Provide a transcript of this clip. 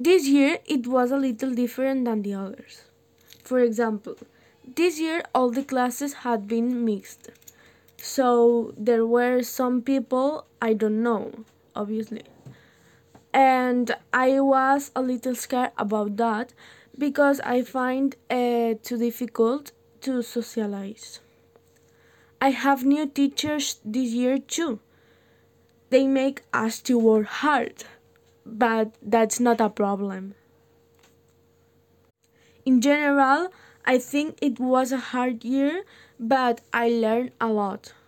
This year it was a little different than the others. For example, this year all the classes had been mixed. So there were some people I don't know, obviously. And I was a little scared about that because I find it too difficult to socialize. I have new teachers this year too. They make us to work hard, but that's not a problem. In general, I think it was a hard year, but I learned a lot.